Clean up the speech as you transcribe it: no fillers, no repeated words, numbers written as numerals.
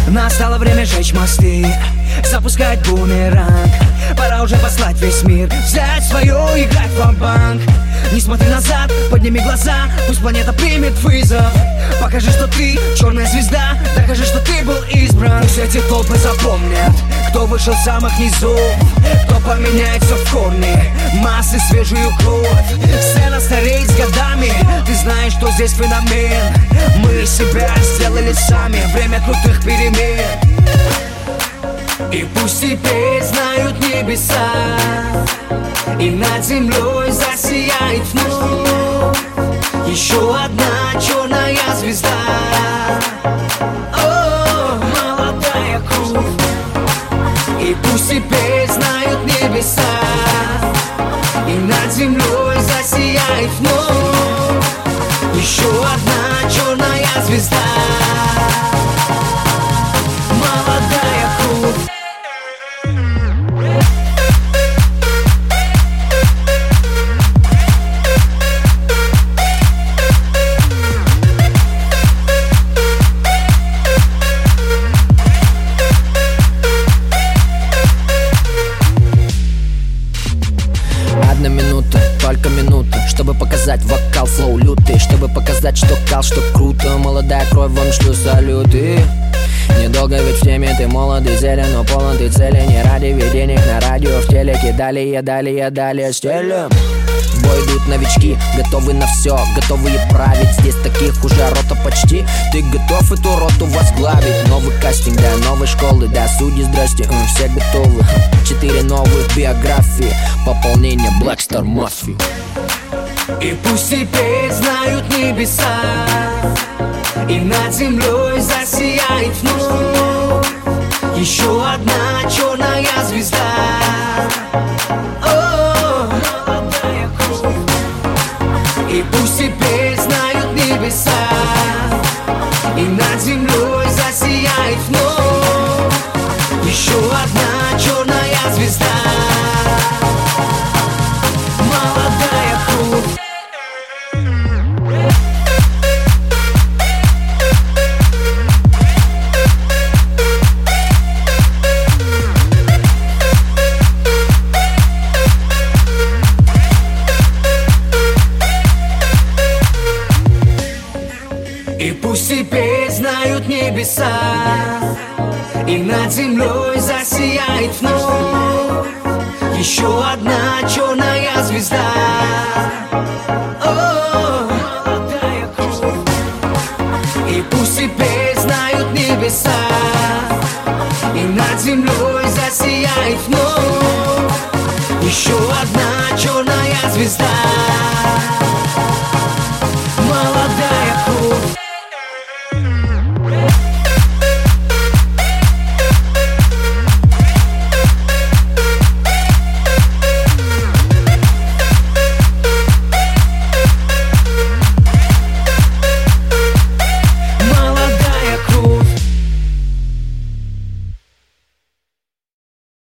Настало время жечь мосты, запускать бумеранг. Пора уже послать весь мир, взять свое, играть ва-банк. Не смотри назад, подними глаза, пусть планета примет вызов. Покажи, что ты черная звезда, докажи, что ты был избран. Пусть эти толпы запомнят, кто вышел с самых низов, кто поменяет все в корне, массы свежую кровь. Сцена стареет с годами, ты знаешь, что здесь феномен. Мы себя сделали сами, время крутых перемен. И пусть теперь знают небеса, и над землей засияет вновь еще одна черная звезда. О, молодая кровь. И пусть теперь знают небеса, и над землей засияет вновь еще одна черная звезда. Молодая кровь. Одна минута, только минута, чтобы показать вокал, флоу лютый, чтобы показать, что кал, что круто. Молодая кровь, вам шлю салюты. Недолго ведь в теме, ты молод и зелен, но полон ты цели. Не ради денег на радио, в телеке. Далее стелем. В бой идут новички, готовы на все, готовые править. Здесь таких уже рота почти. Ты готов эту роту возглавить? Новый кастинг, да, новой школы, да, судьи, здрасте, все готовы. 4 новых биографии, пополнение Black Star Mafia. И пусть теперь знают небеса, и над землей засияет вновь еще одна черная звезда. О, молодая кровь. И пусть теперь знают небеса, и над землей засияет вновь еще одна черная звезда. Молодая кровь. И пусть теперь знают небеса, и над землей засияет вновь еще одна черная звезда. О, молодая кровь. И пусть теперь знают небеса, и над землей засияет вновь еще одна черная звезда.